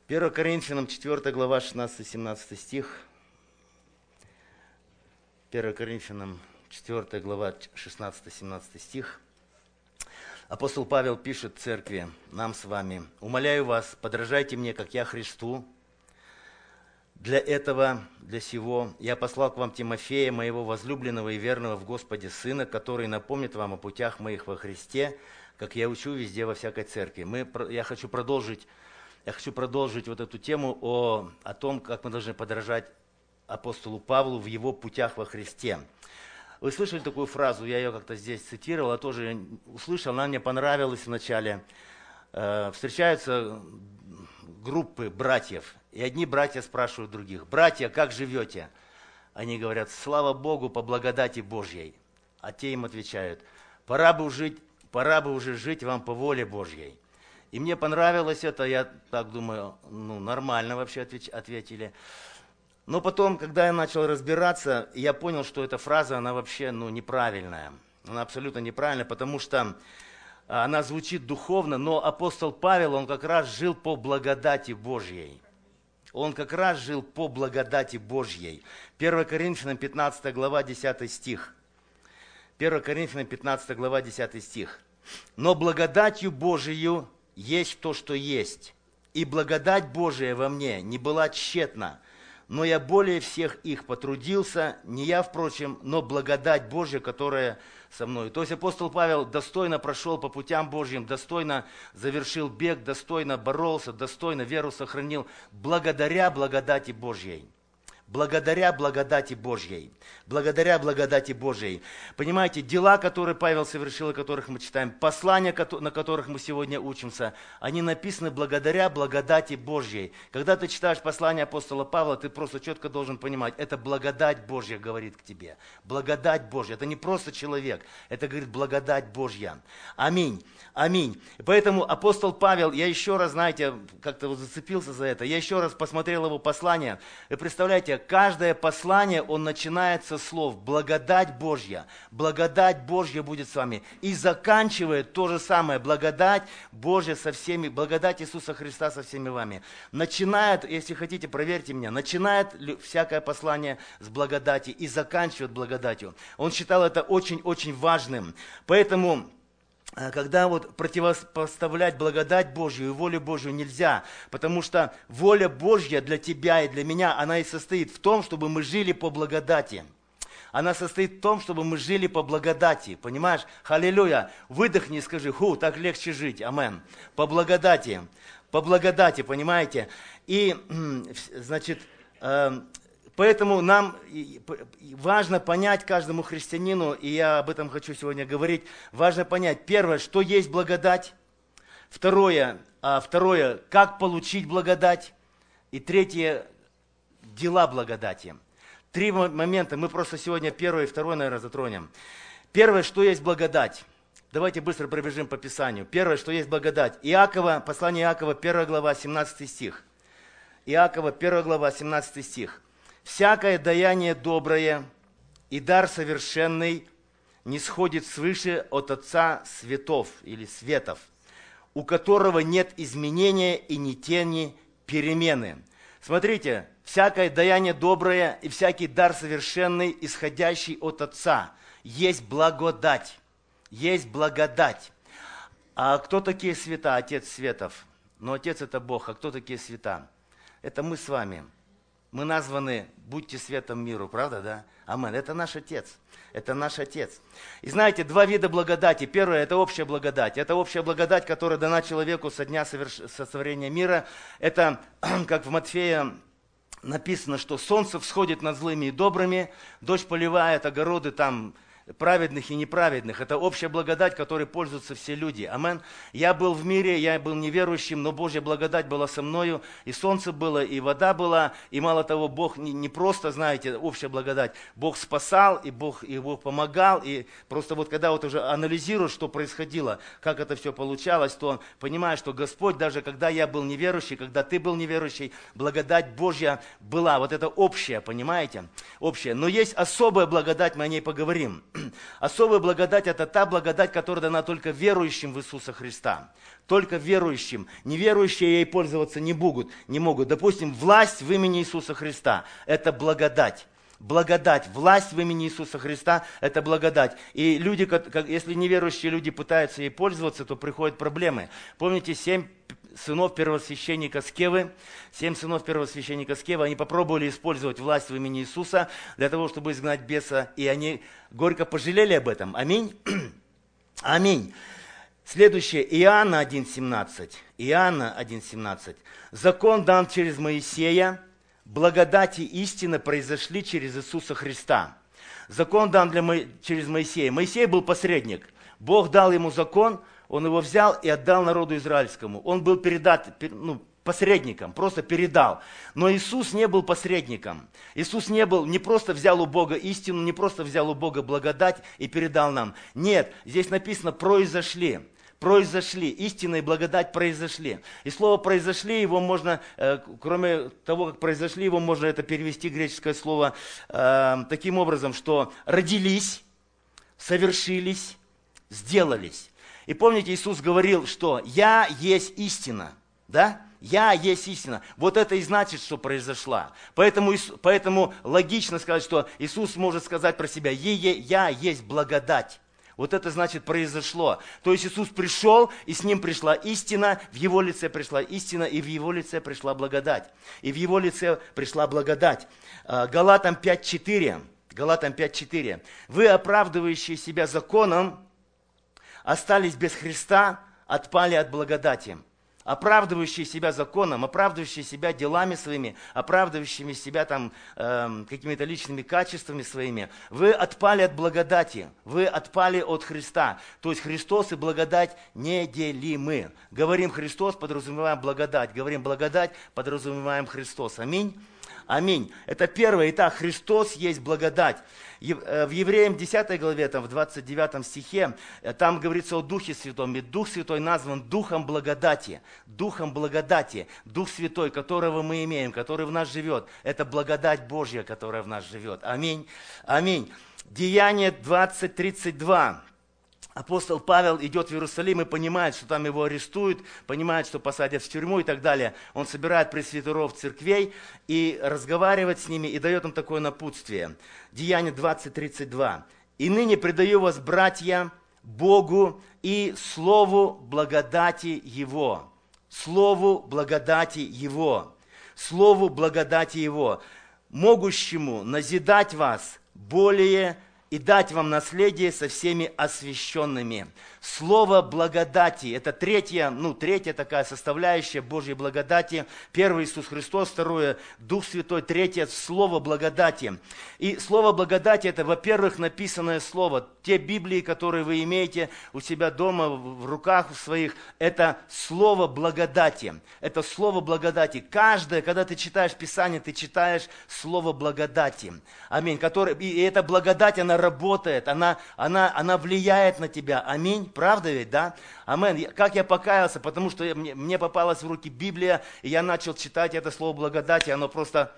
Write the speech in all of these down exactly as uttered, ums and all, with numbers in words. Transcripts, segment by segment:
первое Коринфянам четвёртая глава, шестнадцатый-семнадцатый стих. первое Коринфянам четвёртая глава, шестнадцатый-семнадцатый стих. Апостол Павел пишет церкви, нам с вами: «Умоляю вас, подражайте мне, как я Христу. Для этого, для сего я послал к вам Тимофея, моего возлюбленного и верного в Господе сына, который напомнит вам о путях моих во Христе, как я учу везде во всякой церкви». Мы, я хочу продолжить, я хочу продолжить вот эту тему о, о том, как мы должны подражать апостолу Павлу в его путях во Христе. Вы слышали такую фразу, я ее как-то здесь цитировал, а тоже услышал, она мне понравилась вначале. Э, встречаются группы братьев, и одни братья спрашивают других: «Братья, как живете?» Они говорят: «Слава Богу, по благодати Божьей». А те им отвечают: «Пора бы жить, пора бы уже жить вам по воле Божьей». И мне понравилось это, я так думаю, ну нормально вообще ответили. Но потом, когда я начал разбираться, я понял, что эта фраза, она вообще ну, неправильная. Она абсолютно неправильная, потому что она звучит духовно, но апостол Павел, он как раз жил по благодати Божьей. Он как раз жил по благодати Божьей. первое Коринфянам пятнадцатая глава, десятый стих. первое Коринфянам пятнадцатая глава, десятый стих. «Но благодатью Божию есть то, что есть, и благодать Божия во мне не была тщетна. Но я более всех их потрудился, не я, впрочем, но благодать Божья, которая со мной». То есть апостол Павел достойно прошел по путям Божьим, достойно завершил бег, достойно боролся, достойно веру сохранил, благодаря благодати Божьей. Благодаря благодати Божьей. Благодаря благодати Божьей. Понимаете, дела, которые Павел совершил, о которых мы читаем, послания, на которых мы сегодня учимся, они написаны благодаря благодати Божьей. Когда ты читаешь послание апостола Павла, ты просто четко должен понимать, это благодать Божья говорит к тебе. Благодать Божья. Это не просто человек, это говорит благодать Божья. Аминь. Аминь. И поэтому апостол Павел, я еще раз, знаете, как-то вот зацепился за это, я еще раз посмотрел его послание. Вы представляете, каждое послание, он начинается со слов «благодать Божья», «благодать Божья будет с вами». И заканчивает то же самое «благодать Божья со всеми», «благодать Иисуса Христа со всеми вами». Начинает, если хотите, проверьте меня, начинает всякое послание с благодати и заканчивает благодатью. Он считал это очень-очень важным. Поэтому... Когда вот противопоставлять благодать Божью и волю Божью нельзя, потому что воля Божья для тебя и для меня, она и состоит в том, чтобы мы жили по благодати. Она состоит в том, чтобы мы жили по благодати, понимаешь? Аллилуйя! Выдохни и скажи: ху, так легче жить, амен. По благодати, по благодати, понимаете? И, значит... Поэтому нам важно понять каждому христианину, и я об этом хочу сегодня говорить, важно понять, первое, что есть благодать, второе, а второе, как получить благодать, и третье, дела благодати. Три момента, мы просто сегодня первое и второе, наверное, затронем. Первое, что есть благодать. Давайте быстро пробежим по Писанию. Первое, что есть благодать. Иакова, послание Иакова, первая глава, семнадцатый стих. Иакова, первая глава, семнадцатый стих. «Всякое даяние доброе и дар совершенный не сходит свыше от Отца светов или светов, у которого нет изменения и ни тени перемены». Смотрите, всякое даяние доброе и всякий дар совершенный, исходящий от Отца, есть благодать, есть благодать. А кто такие света? Отец светов. Но Отец это Бог. А кто такие света? Это мы с вами. Мы названы «Будьте светом миру», правда, да? Амен. Это наш Отец. Это наш Отец. И знаете, два вида благодати. Первое – это общая благодать. Это общая благодать, которая дана человеку со дня соверш... сотворения мира. Это, как в Матфея написано, что солнце всходит над злыми и добрыми, дождь поливает огороды там праведных и неправедных. Это общая благодать, которой пользуются все люди. Амен. Я был в мире, я был неверующим, но Божья благодать была со мною, и солнце было, и вода была, и мало того, Бог не, не просто, знаете, общая благодать, Бог спасал, и Бог, и Бог помогал, и просто вот когда вот уже анализируешь, что происходило, как это все получалось, то понимаешь, что Господь, даже когда я был неверующий, когда ты был неверующий, благодать Божья была. Вот это общая, понимаете? Общая. Но есть особая благодать, мы о ней поговорим. Особая благодать – это та благодать, которая дана только верующим в Иисуса Христа. Только верующим. Неверующие ей пользоваться не могут. Не могут. Допустим, власть в имени Иисуса Христа – это благодать. Благодать, власть в имени Иисуса Христа – это благодать. И люди, как, как, если неверующие люди пытаются ей пользоваться, то приходят проблемы. Помните, семь сынов первосвященника Скевы, семь сынов первосвященника Скевы, они попробовали использовать власть в имени Иисуса для того, чтобы изгнать беса, и они горько пожалели об этом. Аминь. Аминь. Следующее, Иоанна один семнадцать. Иоанна один семнадцать. Закон дан через Моисея, благодать и истина произошли через Иисуса Христа. Закон дан для Мо... через Моисея. Моисей был посредник. Бог дал ему закон, он его взял и отдал народу израильскому. Он был передат, ну, посредником, просто передал. Но Иисус не был посредником. Иисус не был, не просто взял у Бога истину, не просто взял у Бога благодать и передал нам. Нет, здесь написано «произошли». Произошли, истина и благодать произошли. И слово «произошли», его можно, э, кроме того, как произошли, его можно это перевести, греческое слово, э, таким образом, что родились, совершились, сделались. И помните, Иисус говорил, что «Я есть истина», да? «Я есть истина». Вот это и значит, что произошла. Поэтому, поэтому логично сказать, что Иисус может сказать про себя «Я есть благодать». Вот это значит произошло. То есть Иисус пришел, и с Ним пришла истина, в Его лице пришла истина, и в Его лице пришла благодать. И в Его лице пришла благодать. Галатам пять четыре. Галатам пять четыре. Вы, оправдывающие себя законом, остались без Христа, отпали от благодати. Оправдывающие себя законом, оправдывающие себя делами своими, оправдывающими себя там, э, какими-то личными качествами своими, вы отпали от благодати, вы отпали от Христа. То есть Христос и благодать неделимы. Говорим Христос, подразумеваем благодать. Говорим благодать, подразумеваем Христос. Аминь. Аминь. Это первое. Итак, Христос есть благодать. В Евреям десятой главе, там, в двадцать девятом стихе, там говорится о Духе Святом. И Дух Святой назван Духом благодати. Духом благодати. Дух Святой, которого мы имеем, который в нас живет. Это благодать Божья, которая в нас живет. Аминь. Аминь. Деяние двадцать тридцать два. Апостол Павел идет в Иерусалим и понимает, что там его арестуют, понимает, что посадят в тюрьму и так далее. Он собирает пресвитеров церквей и разговаривает с ними, и дает им такое напутствие. Деяние двадцать тридцать два. «И ныне предаю вас, братья, Богу и Слову благодати Его». Слову благодати Его. Слову благодати Его, могущему назидать вас более и дать вам наследие со всеми освященными. Слово благодати – это третья, ну, третья такая составляющая Божьей благодати. Первое – Иисус Христос, второе – Дух Святой, третье – Слово благодати. И Слово благодати – это, во-первых, написанное Слово. Те Библии, которые вы имеете у себя дома, в руках своих, это Слово благодати. Это Слово благодати. Каждое, когда ты читаешь Писание, ты читаешь Слово благодати. Аминь. Которое, и эта благодать, она работает, она, она, она влияет на тебя. Аминь. Правда ведь, да? Аминь. Как я покаялся, потому что мне, мне попалась в руки Библия, и я начал читать это слово благодати, оно просто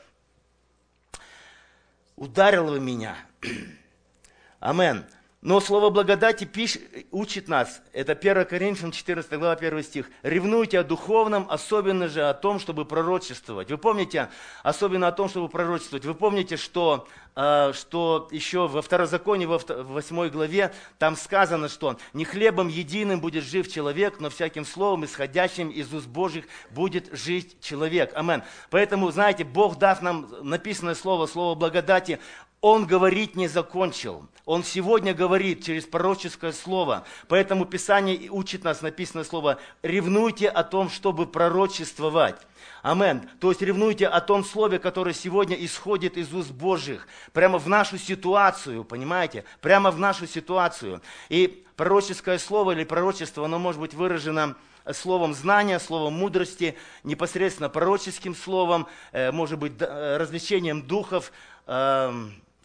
ударило в меня. Аминь. Но слово благодати пишет, учит нас, это первое Коринфянам четырнадцатая глава, первый стих. «Ревнуйте о духовном, особенно же о том, чтобы пророчествовать». Вы помните, особенно о том, чтобы пророчествовать. Вы помните, что, э, что еще во Второзаконии, во восьмой главе, там сказано, что «не хлебом единым будет жив человек, но всяким словом, исходящим из уст Божьих, будет жить человек». Аминь. Поэтому, знаете, Бог, дав нам написанное слово, слово благодати, Он говорить не закончил. Он сегодня говорит через пророческое слово. Поэтому Писание учит нас, написанное слово, ревнуйте о том, чтобы пророчествовать. Аминь. То есть ревнуйте о том слове, которое сегодня исходит из уст Божьих. Прямо в нашу ситуацию, понимаете? Прямо в нашу ситуацию. И пророческое слово или пророчество, оно может быть выражено словом знания, словом мудрости, непосредственно пророческим словом, может быть развлечением духов,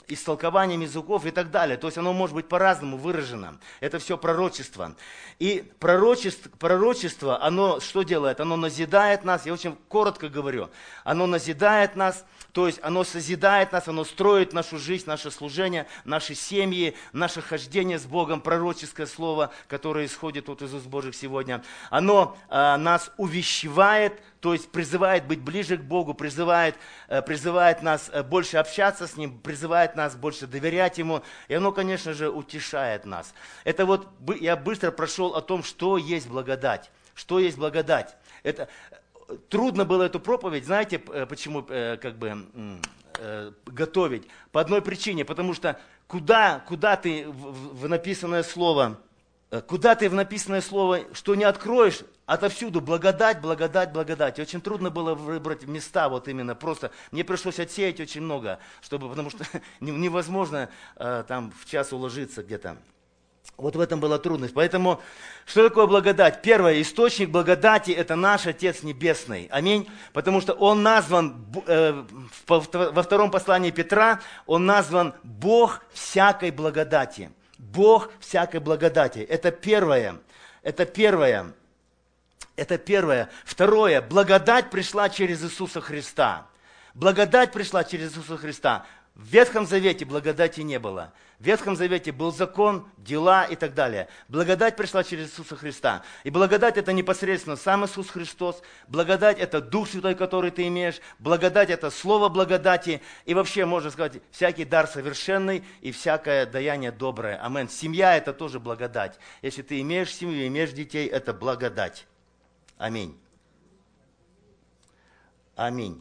истолкованием языков и так далее. То есть оно может быть по-разному выражено. Это все пророчество. И пророчество, пророчество, оно что делает? Оно назидает нас, я очень коротко говорю, оно назидает нас, то есть оно созидает нас, оно строит нашу жизнь, наше служение, наши семьи, наше хождение с Богом, пророческое слово, которое исходит от из уст Божьих сегодня. Оно э, нас увещевает, то есть призывает быть ближе к Богу, призывает, э, призывает нас э, больше общаться с Ним, призывает нас больше доверять Ему, и оно, конечно же, утешает нас. Это вот я быстро прошел о том, что есть благодать. Что есть благодать? Это, трудно было эту проповедь, знаете, почему как бы готовить? По одной причине, потому что куда, куда ты в, в написанное слово, куда ты в написанное слово, что не откроешь, отовсюду благодать, благодать, благодать. И очень трудно было выбрать места вот именно просто. Мне пришлось отсеять очень много, чтобы, потому что невозможно там в час уложиться где-то. Вот в этом была трудность. Поэтому, что такое благодать? Первое, источник благодати – это наш Отец Небесный. Аминь. Потому что Он назван, э, во втором послании Петра, Он назван Бог всякой благодати. Бог всякой благодати. Это первое. Это первое. Это первое. Второе, благодать пришла через Иисуса Христа. Благодать пришла через Иисуса Христа. В Ветхом Завете благодати не было. В Ветхом Завете был закон, дела и так далее. Благодать пришла через Иисуса Христа. И благодать это непосредственно сам Иисус Христос. Благодать это Дух Святой, который ты имеешь. Благодать это слово благодати. И вообще, можно сказать, всякий дар совершенный и всякое даяние доброе. Аминь. Семья это тоже благодать. Если ты имеешь семью, имеешь детей, это благодать. Аминь. Аминь.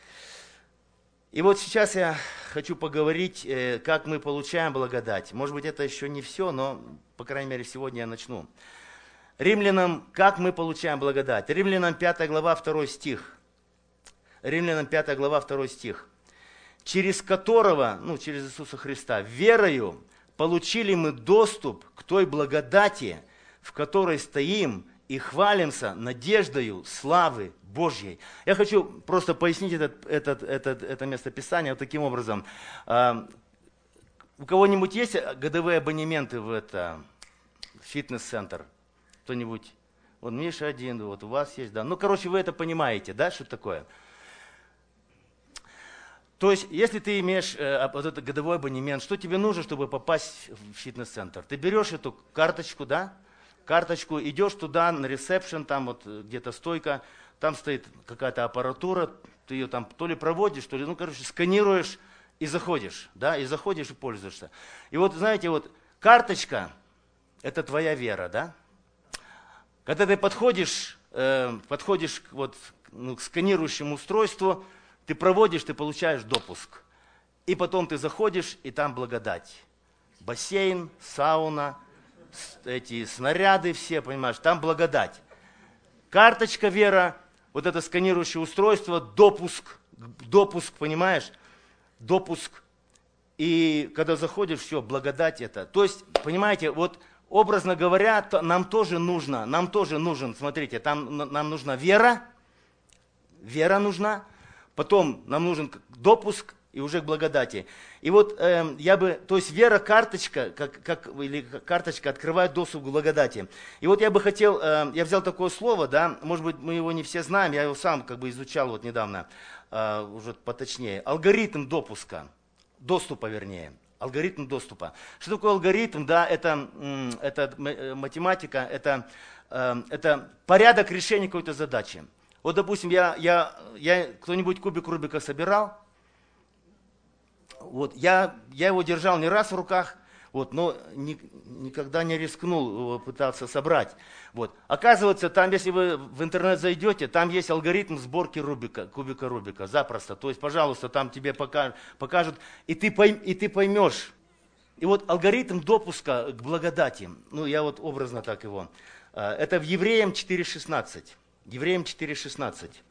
И вот сейчас я хочу поговорить, как мы получаем благодать. Может быть, это еще не все, но, по крайней мере, сегодня я начну. Римлянам, как мы получаем благодать? Римлянам пятая глава, второй стих. Римлянам пятая глава, второй стих. Через которого, ну, через Иисуса Христа, верою получили мы доступ к той благодати, в которой стоим и хвалимся надеждою славы Божьей. Я хочу просто пояснить этот, этот, этот, это местописание вот таким образом. У кого-нибудь есть годовые абонементы в это, фитнес-центр? Кто-нибудь? Вот Миша один, вот у вас есть, да. Ну, короче, вы это понимаете, да, что такое? То есть, если ты имеешь э, вот этот годовой абонемент, что тебе нужно, чтобы попасть в фитнес-центр? Ты берешь эту карточку, да? Карточку, идешь туда на ресепшн, там вот где-то стойка, там стоит какая-то аппаратура, ты ее там то ли проводишь, то ли, ну, короче, сканируешь и заходишь, да, и заходишь и пользуешься. И вот, знаете, вот карточка – это твоя вера, да? Когда ты подходишь, э, подходишь вот, ну, к сканирующему устройству, ты проводишь, ты получаешь допуск. И потом ты заходишь, и там благодать. Бассейн, сауна, эти снаряды все, понимаешь, там благодать. Карточка вера, вот это сканирующее устройство, допуск, допуск, понимаешь, допуск. И когда заходишь, все, благодать это. То есть, понимаете, вот образно говоря, нам тоже нужно, нам тоже нужен, смотрите, там нам нужна вера, вера нужна, потом нам нужен допуск, и уже к благодати. И вот э, я бы, то есть вера карточка, как, как, или карточка открывает доступ к благодати. И вот я бы хотел, э, я взял такое слово, да, может быть мы его не все знаем, я его сам как бы изучал вот недавно, э, уже поточнее. Алгоритм допуска, доступа вернее, алгоритм доступа. Что такое алгоритм? Да, это, это математика, это, э, это порядок решения какой-то задачи. Вот, допустим, я, я, я кто-нибудь кубик Рубика собирал? Вот, я, я его держал не раз в руках, вот, но ни, никогда не рискнул его пытаться собрать. Вот. Оказывается, там, если вы в интернет зайдете, там есть алгоритм сборки Рубика, кубика Рубика, запросто. То есть, пожалуйста, там тебе покажут, покажут и, ты пойм, и ты поймешь. И вот алгоритм допуска к благодати, ну, я вот образно так его, это в Евреям четыре шестнадцать. Евреям четыре шестнадцать.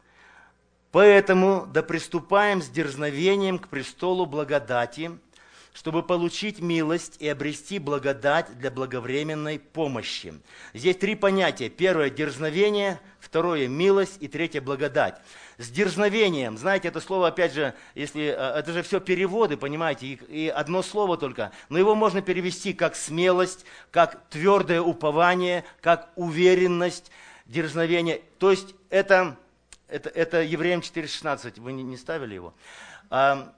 Поэтому да приступаем с дерзновением к престолу благодати, чтобы получить милость и обрести благодать для благовременной помощи. Здесь три понятия. Первое – дерзновение, второе – милость и третье – благодать. С дерзновением, знаете, это слово, опять же, если это же все переводы, понимаете, и, и одно слово только, но его можно перевести как смелость, как твердое упование, как уверенность, дерзновение. То есть это, это, это Евреям четыре шестнадцать, вы не, не ставили его? А,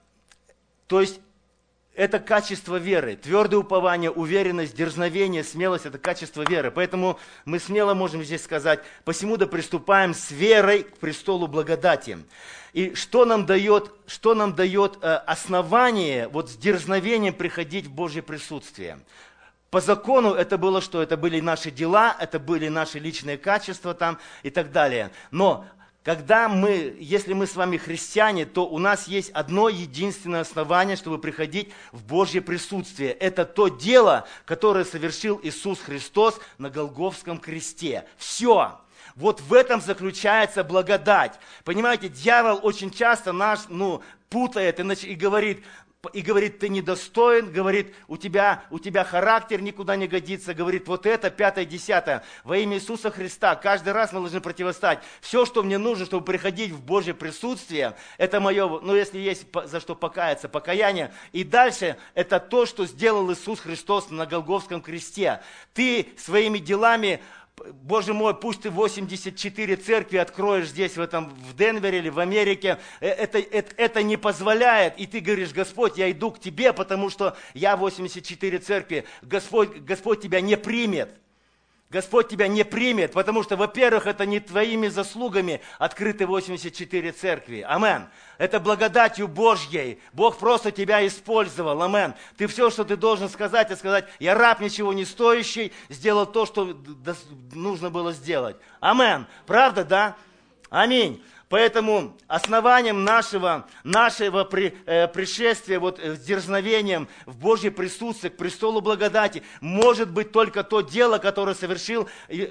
то есть это качество веры, твердое упование, уверенность, дерзновение, смелость – это качество веры. Поэтому мы смело можем здесь сказать, посему да приступаем с верой к престолу благодати. И что нам дает, что нам дает э, основание вот с дерзновением приходить в Божье присутствие? По закону это было что? Это были наши дела, это были наши личные качества там и так далее. Но когда мы, если мы с вами христиане, то у нас есть одно единственное основание, чтобы приходить в Божье присутствие. Это то дело, которое совершил Иисус Христос на Голгофском кресте. Все. Вот в этом заключается благодать. Понимаете, дьявол очень часто нас ну, путает и, и говорит... И говорит, ты недостоин, говорит, у тебя, у тебя характер никуда не годится, говорит, вот это, пятое, десятое. Во имя Иисуса Христа каждый раз мы должны противостать. Все, что мне нужно, чтобы приходить в Божье присутствие, это мое, ну если есть за что покаяться, покаяние. И дальше, это то, что сделал Иисус Христос на Голгофском кресте. Ты своими делами... Боже мой, пусть ты восемьдесят четыре церкви откроешь здесь, в, этом, в Денвере или в Америке, это, это, это не позволяет. И ты говоришь, Господь, я иду к тебе, потому что я восемьдесят четыре церкви. Господь, Господь тебя не примет. Господь тебя не примет, потому что, во-первых, это не твоими заслугами открыты восемьдесят четыре церкви. Амен. Это благодатью Божьей. Бог просто тебя использовал. Амен. Ты все, что ты должен сказать, это сказать, я раб ничего не стоящий, сделал то, что нужно было сделать. Амен. Правда, да? Аминь. Поэтому основанием нашего, нашего при, э, пришествия, вот, с дерзновением в Божье присутствие, к престолу благодати, может быть только то дело, которое совершил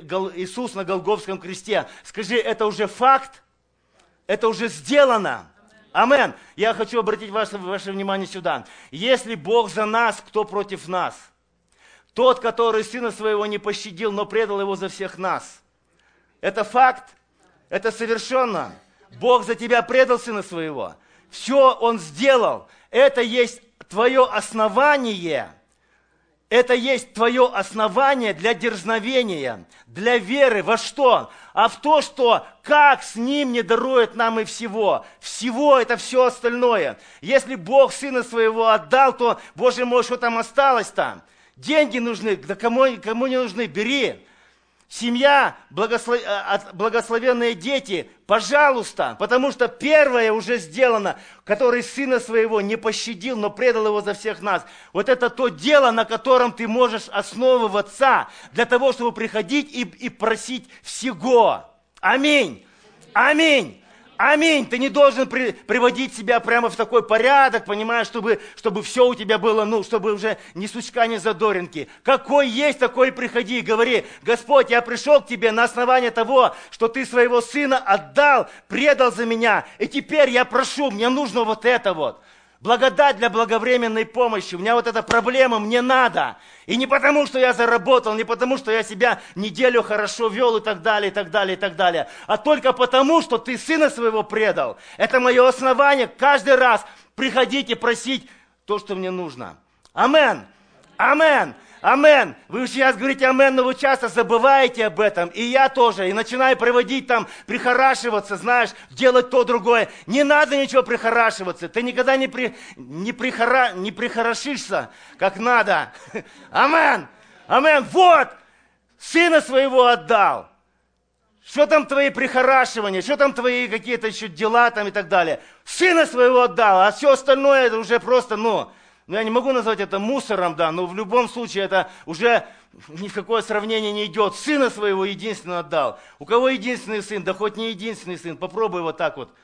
Иисус на Голгофском кресте. Скажи, это уже факт? Это уже сделано? Амен. Я хочу обратить ваше, ваше внимание сюда. Если Бог за нас, кто против нас? Тот, который Сына Своего не пощадил, но предал Его за всех нас. Это факт? Это совершенно. Бог за тебя предал Сына Своего. Все Он сделал. Это есть твое основание. Это есть твое основание для дерзновения, для веры. Во что? А в то, что как с Ним не дарует нам и всего. Всего это все остальное. Если Бог Сына Своего отдал, то, Боже мой, что там осталось-то? Деньги нужны, да кому, кому не нужны, бери. Семья, благослов... благословенные дети, пожалуйста, потому что первое уже сделано, который Сына Своего не пощадил, но предал Его за всех нас. Вот это то дело, на котором ты можешь основываться для того, чтобы приходить и, и просить всего. Аминь. Аминь. Аминь. Ты не должен при, приводить себя прямо в такой порядок, понимаешь, чтобы, чтобы все у тебя было, ну, чтобы уже ни сучка, ни задоринки. Какой есть, такой и приходи и говори, Господь, я пришел к тебе на основании того, что ты своего сына отдал, предал за меня, и теперь я прошу, мне нужно вот это вот. Благодать для благовременной помощи. У меня вот эта проблема, мне надо. И не потому, что я заработал, не потому, что я себя неделю хорошо вел и так далее, и так далее, и так далее. А только потому, что ты Сына Своего предал. Это мое основание каждый раз приходить и просить то, что мне нужно. Амен. Амен. Амен. Вы сейчас говорите амен, но вы часто забываете об этом. И я тоже. И начинаю приводить там, прихорашиваться, знаешь, делать то, другое. Не надо ничего прихорашиваться. Ты никогда не, при, не, прихора, не прихорошишься, как надо. Амен. Амен. Вот. Сына Своего отдал. Что там твои прихорашивания, что там твои какие-то еще дела там и так далее. Сына Своего отдал, а все остальное это уже просто, ну... Ну, я не могу назвать это мусором, да, но в любом случае это уже ни в какое сравнение не идет. Сына Своего единственного отдал. У кого единственный сын, да хоть не единственный сын, попробуй вот так вот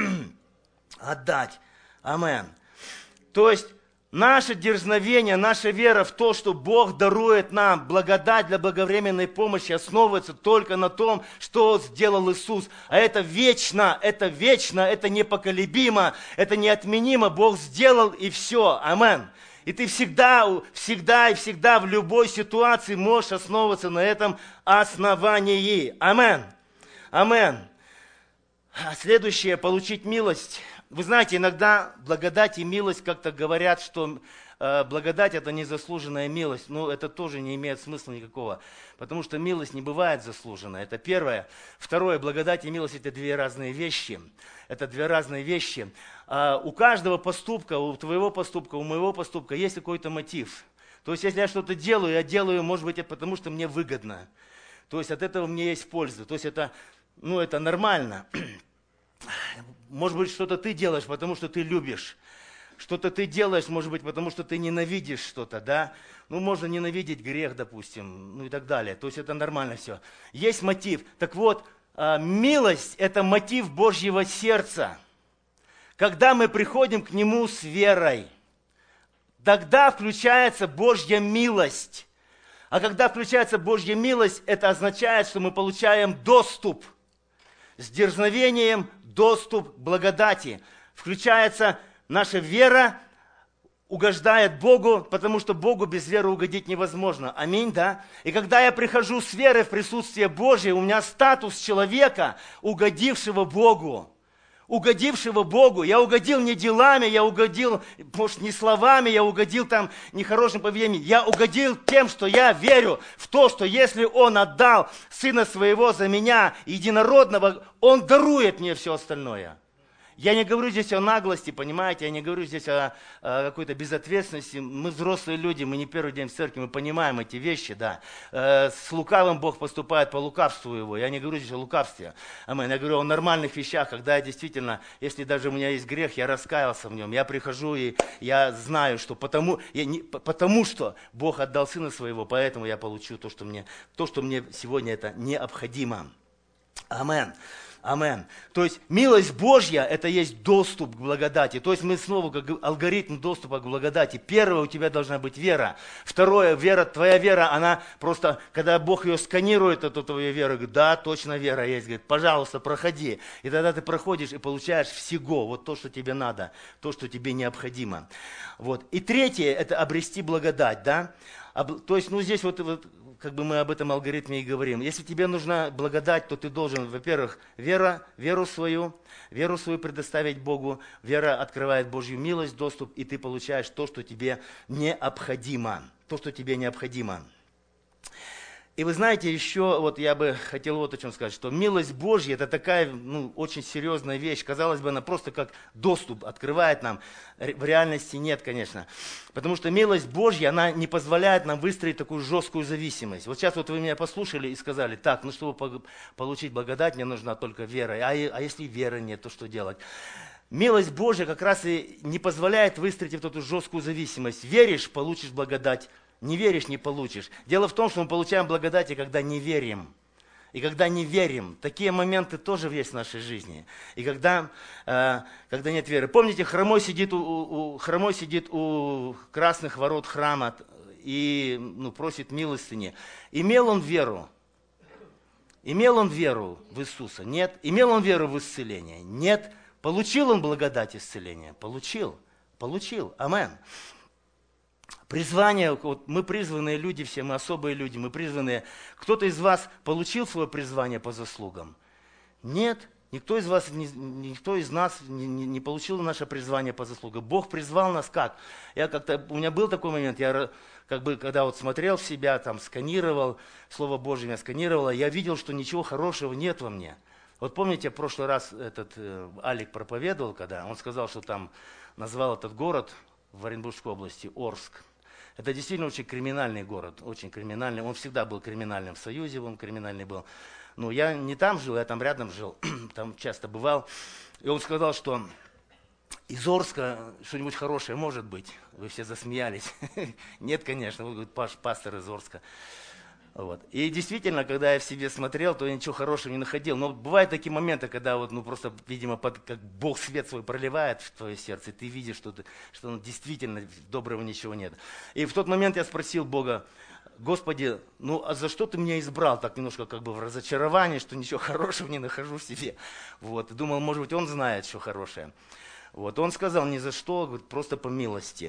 отдать. Амен. То есть наше дерзновение, наша вера в то, что Бог дарует нам благодать для благовременной помощи, основывается только на том, что сделал Иисус. А это вечно, это вечно, это непоколебимо, это неотменимо. Бог сделал и все. Амен. И ты всегда, всегда и всегда в любой ситуации можешь основываться на этом основании. Амен. Амен. А следующее, получить милость. Вы знаете, иногда благодать и милость как-то говорят, что э, благодать это незаслуженная милость. Но это тоже не имеет смысла никакого. Потому что милость не бывает заслуженной. Это первое. Второе, благодать и милость это две разные вещи. Это две разные вещи. А у каждого поступка, у твоего поступка, у моего поступка есть какой-то мотив. То есть, если я что-то делаю, я делаю, может быть, это потому что мне выгодно. То есть, от этого мне есть польза. То есть, это, ну, это нормально. Может быть, что-то ты делаешь, потому что ты любишь. Что-то ты делаешь, может быть, потому что ты ненавидишь что-то, да? Ну, можно ненавидеть грех, допустим, ну и так далее. То есть, это нормально все. Есть мотив. Так вот, милость – это мотив Божьего сердца. Когда мы приходим к Нему с верой, тогда включается Божья милость. А когда включается Божья милость, это означает, что мы получаем доступ с дерзновением, доступ к благодати. Включается наша вера, угождает Богу, потому что Богу без веры угодить невозможно. Аминь, да? И когда я прихожу с верой в присутствие Божие, у меня статус человека, угодившего Богу. Угодившего Богу. Я угодил не делами, я угодил, может, не словами, я угодил там нехорошим поведением. Я угодил тем, что я верю в то, что если Он отдал Сына Своего за меня, единородного, Он дарует мне все остальное. Я не говорю здесь о наглости, понимаете, я не говорю здесь о, о какой-то безответственности. Мы взрослые люди, мы не первый день в церкви, мы понимаем эти вещи, да. Э, с лукавым Бог поступает по лукавству его. Я не говорю здесь о лукавстве. Амен. Я говорю о нормальных вещах, когда я действительно, если даже у меня есть грех, я раскаялся в нем. Я прихожу и я знаю, что потому, я не, потому что Бог отдал Сына Своего, поэтому я получу то, что мне, то, что мне сегодня это необходимо. Амен. Амен. То есть милость Божья – это есть доступ к благодати. То есть мы снова как алгоритм доступа к благодати. Первое, у тебя должна быть вера. Второе, вера, твоя вера, она просто, когда Бог ее сканирует, эту твою веру, говорит, да, точно вера есть. Говорит, пожалуйста, проходи. И тогда ты проходишь и получаешь всего, вот то, что тебе надо, то, что тебе необходимо. Вот. И третье – это обрести благодать, да. То есть, ну здесь вот, вот как бы мы об этом алгоритме и говорим. Если тебе нужна благодать, то ты должен, во-первых, вера, веру свою, веру свою предоставить Богу. Вера открывает Божью милость, доступ, и ты получаешь то, что тебе необходимо. То, что тебе необходимо. И вы знаете, еще вот я бы хотел вот о чем сказать, что милость Божья – это такая ну, очень серьезная вещь. Казалось бы, она просто как доступ открывает нам. В реальности нет, конечно. Потому что милость Божья, она не позволяет нам выстроить такую жесткую зависимость. Вот сейчас вот вы меня послушали и сказали, так, ну чтобы получить благодать, мне нужна только вера. А, а если веры нет, то что делать? Милость Божья как раз и не позволяет выстроить вот эту жесткую зависимость. Веришь – получишь благодать. Не веришь, не получишь. Дело в том, что мы получаем благодать, когда не верим. И когда не верим, такие моменты тоже есть в нашей жизни. И когда, э, когда нет веры. Помните, хромой сидит, у, у, хромой сидит у красных ворот храма и ну, просит милостыни. Имел он веру? Имел он веру в Иисуса? Нет. Имел он веру в исцеление? Нет. Получил он благодать исцеления? Получил. Получил. Амен. Призвание, вот мы призванные люди, все мы особые люди, мы призванные. Кто-то из вас получил свое призвание по заслугам? Нет, никто из вас, никто из нас не, не получил наше призвание по заслугам. Бог призвал нас как? Я как-то, у меня был такой момент, я как бы, когда вот смотрел в себя, там, сканировал, Слово Божье меня сканировало, я видел, что ничего хорошего нет во мне. Вот помните, в прошлый раз этот э, Алик проповедовал, когда он сказал, что там назвал этот город в Оренбургской области Орск. Это действительно очень криминальный город, очень криминальный. Он всегда был криминальным, в Союзе он криминальный был. Но я не там жил, я там рядом жил, там часто бывал. И он сказал, что из Орска что-нибудь хорошее может быть. Вы все засмеялись. Нет, конечно, вы говорите, Паш, пастор из Орска. Вот. И действительно, когда я в себе смотрел, то я ничего хорошего не находил. Но бывают такие моменты, когда вот, ну, просто, видимо, под, как Бог свет свой проливает в твое сердце, и ты видишь, что, ты, что ну, действительно доброго ничего нет. И в тот момент я спросил Бога, Господи, ну а за что ты меня избрал? Так немножко как бы в разочаровании, что ничего хорошего не нахожу в себе. Вот. И думал, может быть, Он знает, что хорошее. Вот. Он сказал, ни за что, говорит, просто по милости.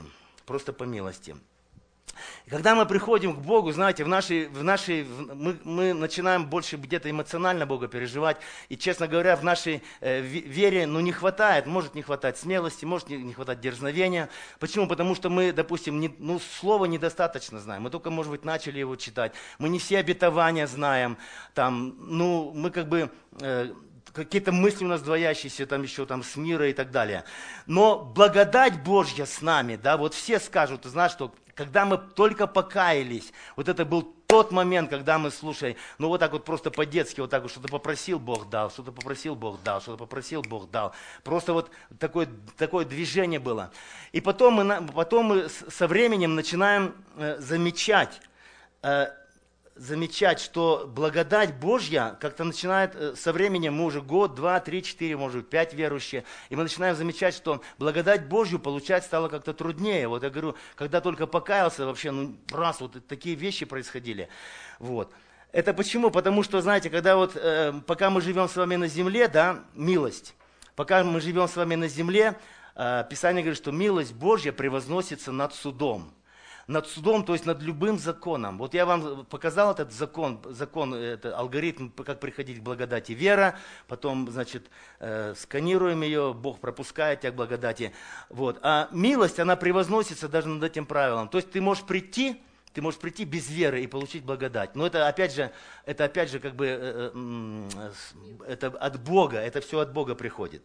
просто по милости. И когда мы приходим к Богу, знаете, в нашей, в нашей, в, мы, мы начинаем больше где-то эмоционально Бога переживать. И, честно говоря, в нашей э, вере ну, не хватает, может не хватать смелости, может не, не хватать дерзновения. Почему? Потому что мы, допустим, не, ну, слова недостаточно знаем. Мы только, может быть, начали его читать. Мы не все обетования знаем. Там, ну, мы как бы... Э, какие-то мысли у нас двоящиеся, там еще там с мира и так далее. Но благодать Божья с нами, да, вот все скажут, ты знаешь, что когда мы только покаялись, вот это был тот момент, когда мы, слушай, ну вот так вот просто по-детски, вот так вот что-то попросил, Бог дал, что-то попросил, Бог дал, что-то попросил, Бог дал. Просто вот такое, такое движение было. И потом мы, потом мы со временем начинаем э, замечать, э, замечать, что благодать Божья как-то начинает, со временем мы уже год, два, три, четыре, может быть, пять верующие, и мы начинаем замечать, что благодать Божью получать стало как-то труднее. Вот я говорю, когда только покаялся, вообще, ну, раз, вот такие вещи происходили. Вот. Это почему? Потому что, знаете, когда вот, э, пока мы живем с вами на земле, да, милость, пока мы живем с вами на земле, э, Писание говорит, что милость Божья превозносится над судом. Над судом, то есть над любым законом. Вот я вам показал этот закон, закон, это алгоритм, как приходить к благодати. Вера, потом, значит, э, сканируем ее, Бог пропускает тебя к благодати. Вот. А милость, она превозносится даже над этим правилом. То есть ты можешь прийти, ты можешь прийти без веры и получить благодать. Но это опять же, это опять же как бы, э, э, это от Бога, это все от Бога приходит.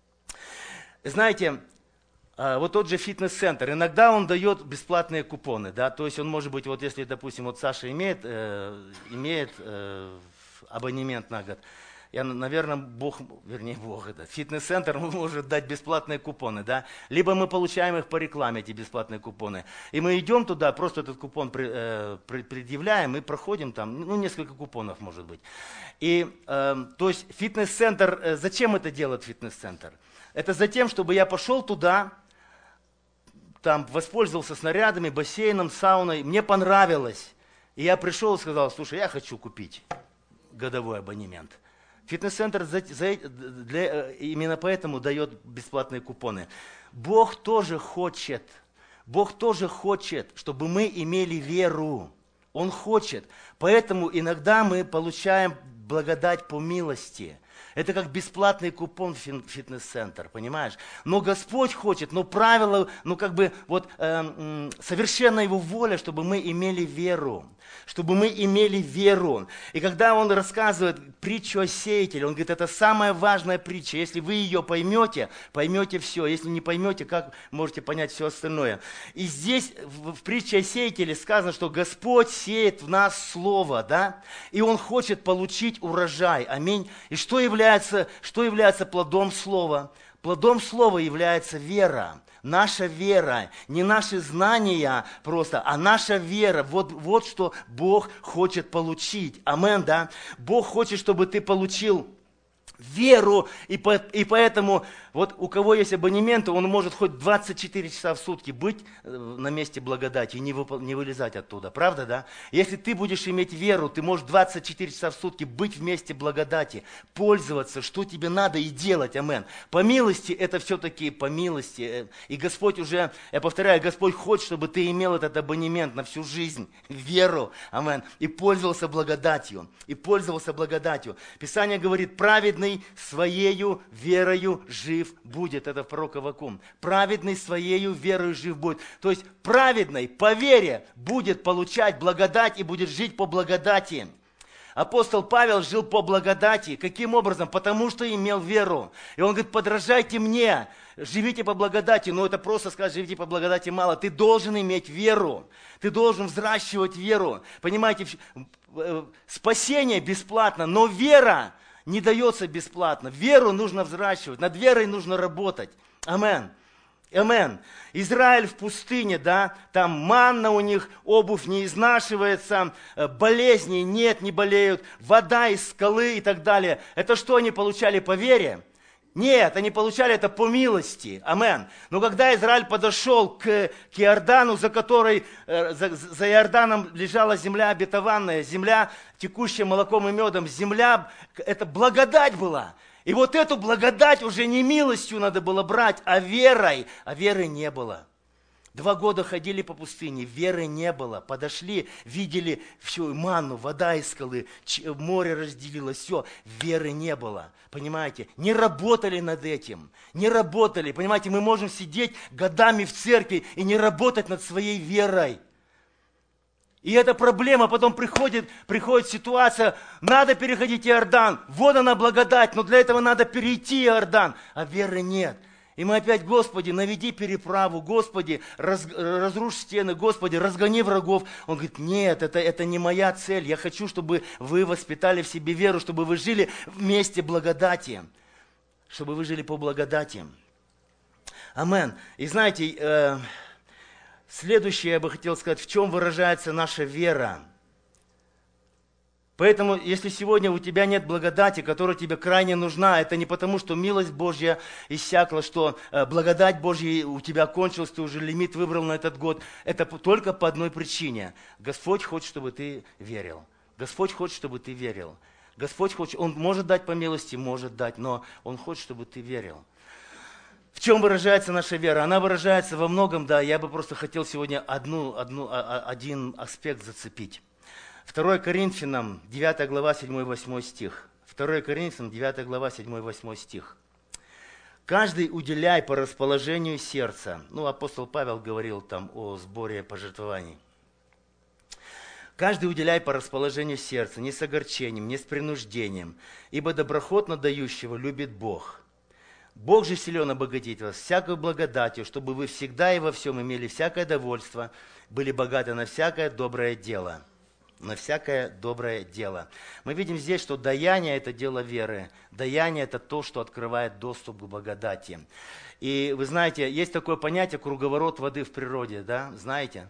Знаете, вот тот же фитнес-центр, иногда он дает бесплатные купоны, да, то есть он может быть, вот если, допустим, вот Саша имеет, э, имеет э, абонемент на год, я, наверное, Бог, вернее, Бог, это, фитнес-центр может дать бесплатные купоны, да, либо мы получаем их по рекламе, эти бесплатные купоны, и мы идем туда, просто этот купон при, э, предъявляем и проходим там, ну, несколько купонов, может быть. И, э, то есть, фитнес-центр, э, зачем это делает фитнес-центр? Это за тем, чтобы я пошел туда, там воспользовался снарядами, бассейном, сауной, мне понравилось. И я пришел и сказал, слушай, я хочу купить годовой абонемент. Фитнес-центр за, за, для, именно поэтому дает бесплатные купоны. Бог тоже хочет, Бог тоже хочет, чтобы мы имели веру. Он хочет. Поэтому иногда мы получаем благодать по милости. Это как бесплатный купон в фитнес-центр, понимаешь? Но Господь хочет, но правило, ну как бы вот э, совершенно Его воля, чтобы мы имели веру. Чтобы мы имели веру. И когда Он рассказывает притчу о сеятеле, Он говорит, это самая важная притча. Если вы ее поймете, поймете все. Если не поймете, как можете понять все остальное. И здесь в, в притче о сеятеле сказано, что Господь сеет в нас Слово, да? И Он хочет получить урожай. Аминь. И что является, что является плодом Слова? Плодом Слова является вера. Наша вера, не наши знания просто, а наша вера. Вот, вот что Бог хочет получить. Амен, да? Бог хочет, чтобы ты получил веру, и, по, и поэтому вот у кого есть абонементы, он может хоть двадцать четыре часа в сутки быть на месте благодати и не, выпол, не вылезать оттуда, правда, да? Если ты будешь иметь веру, ты можешь двадцать четыре часа в сутки быть в месте благодати, пользоваться, что тебе надо и делать, амен. По милости, это все-таки по милости, и Господь уже, я повторяю, Господь хочет, чтобы ты имел этот абонемент на всю жизнь, веру, амен, и пользовался благодатью, и пользовался благодатью. Писание говорит, праведный своею верою жив будет. Это в пророк Аввакум. Праведный своею верою жив будет. То есть праведный по вере будет получать благодать и будет жить по благодати. Апостол Павел жил по благодати. Каким образом? Потому что имел веру. И он говорит, подражайте мне, живите по благодати. Но это просто сказать, живите по благодати мало. Ты должен иметь веру. Ты должен взращивать веру. Понимаете, спасение бесплатно, но вера не дается бесплатно. Веру нужно взращивать, над верой нужно работать. Амен. Амен. Израиль в пустыне, да, там манна у них, обувь не изнашивается, болезней нет, не болеют, вода из скалы и так далее. Это что они получали по вере? Нет, они получали это по милости. Амен. Но когда Израиль подошел к, к Иордану, за которой, за, за Иорданом лежала земля обетованная, земля, текущая молоком и медом, земля, это благодать была. И вот эту благодать уже не милостью надо было брать, а верой. А веры не было. Два года ходили по пустыне, веры не было. Подошли, видели всю манну, вода из скалы, море разделилось, все. Веры не было. Понимаете? Не работали над этим. Не работали. Понимаете, мы можем сидеть годами в церкви и не работать над своей верой. И эта проблема, потом приходит, приходит ситуация, надо переходить Иордан, вот она благодать, но для этого надо перейти Иордан, а веры нет. И мы опять, Господи, наведи переправу, Господи, раз, разрушь стены, Господи, разгони врагов. Он говорит, нет, это, это не моя цель, я хочу, чтобы вы воспитали в себе веру, чтобы вы жили вместе благодати, чтобы вы жили по благодати. Амен. И знаете, э, следующее я бы хотел сказать, в чем выражается наша вера. Поэтому, если сегодня у тебя нет благодати, которая тебе крайне нужна, это не потому, что милость Божья иссякла, что благодать Божья у тебя кончилась, ты уже лимит выбрал на этот год. Это только по одной причине. Господь хочет, чтобы ты верил. Господь хочет, чтобы ты верил. Господь хочет, Он может дать по милости, может дать, но Он хочет, чтобы ты верил. В чем выражается наша вера? Она выражается во многом, да, я бы просто хотел сегодня одну, одну, один аспект зацепить. второе Коринфянам, девятая глава, седьмой-восьмой стих. второе Коринфянам, девятая глава, седьмой-восьмой стих. «Каждый уделяй по расположению сердца». Ну, апостол Павел говорил там о сборе пожертвований. «Каждый уделяй по расположению сердца, не с огорчением, не с принуждением, ибо доброхотно дающего любит Бог. Бог же силен обогатить вас всякой благодатью, чтобы вы всегда и во всем имели всякое довольство, были богаты на всякое доброе дело». На всякое доброе дело. Мы видим здесь, что даяние – это дело веры. Даяние – это то, что открывает доступ к благодати. И вы знаете, есть такое понятие круговорот воды в природе, да, знаете?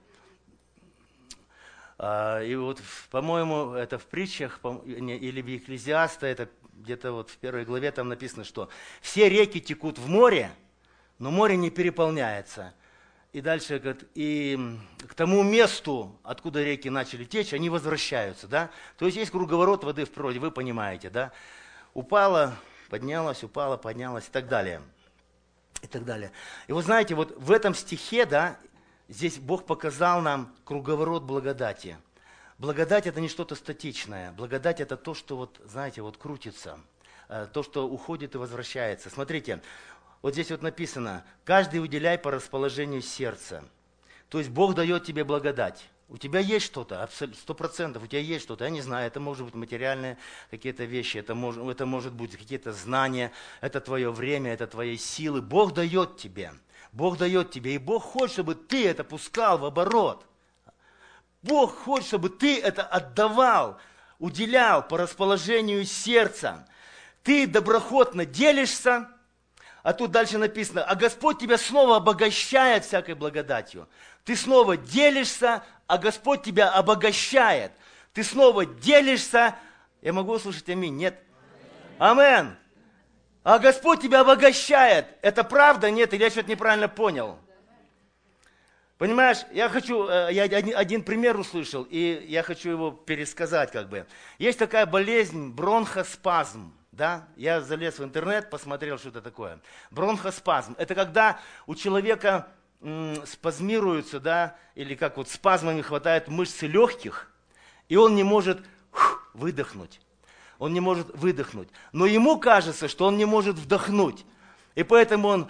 И вот, по-моему, это в притчах или в Екклезиаста, это где-то вот в первой главе там написано, что все реки текут в море, но море не переполняется. И дальше, говорит, и к тому месту, откуда реки начали течь, они возвращаются, да? То есть есть круговорот воды в природе, вы понимаете, да? Упала, поднялась, упала, поднялась и так далее. И так далее. И вот знаете, вот в этом стихе, да, здесь Бог показал нам круговорот благодати. Благодать – это не что-то статичное. Благодать – это то, что вот, знаете, вот крутится, то, что уходит и возвращается. Смотрите, вот здесь вот написано, каждый уделяй по расположению сердца. То есть Бог дает тебе благодать. У тебя есть что-то, сто процентов у тебя есть что-то, я не знаю, это может быть материальные какие-то вещи, это может, это может быть какие-то знания, это твое время, это твои силы. Бог дает тебе, Бог дает тебе, и Бог хочет, чтобы ты это пускал в оборот. Бог хочет, чтобы ты это отдавал, уделял по расположению сердца. Ты доброхотно делишься. А тут дальше написано, а Господь тебя снова обогащает всякой благодатью. Ты снова делишься, а Господь тебя обогащает. Ты снова делишься. Я могу услышать аминь? Нет? Амен. А Господь тебя обогащает. Это правда? Нет? Или я что-то неправильно понял? Понимаешь, я хочу, я один, один пример услышал, и я хочу его пересказать как бы. Есть такая болезнь, бронхоспазм. Да? Я залез в интернет, посмотрел, что это такое. Бронхоспазм. Это когда у человека м, спазмируются, да, или как вот спазмами хватает мышцы легких, и он не может фух, выдохнуть. Он не может выдохнуть. Но ему кажется, что он не может вдохнуть. И поэтому он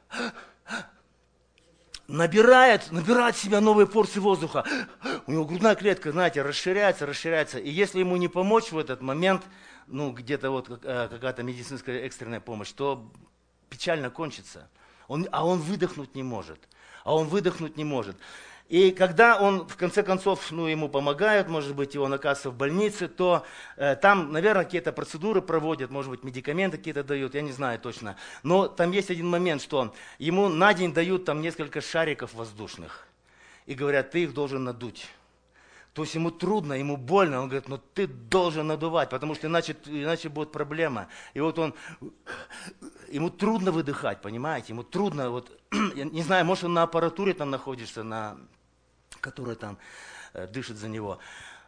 набирает, набирает в себя новые порции воздуха. У него грудная клетка, знаете, расширяется, расширяется. И если ему не помочь в этот момент, ну, где-то вот какая-то медицинская экстренная помощь, то печально кончится. Он, а он выдохнуть не может. А он выдохнуть не может. И когда он, в конце концов, ну, ему помогают, может быть, его оказывается в больнице, то э, там, наверное, какие-то процедуры проводят, может быть, медикаменты какие-то дают, я не знаю точно. Но там есть один момент, что ему на день дают там несколько шариков воздушных. И говорят, ты их должен надуть. То есть ему трудно, ему больно, он говорит, ну ты должен надувать, потому что иначе, иначе будет проблема. И вот он, ему трудно выдыхать, понимаете, ему трудно, вот, я не знаю, может он на аппаратуре там находится, на, которая там э, дышит за него.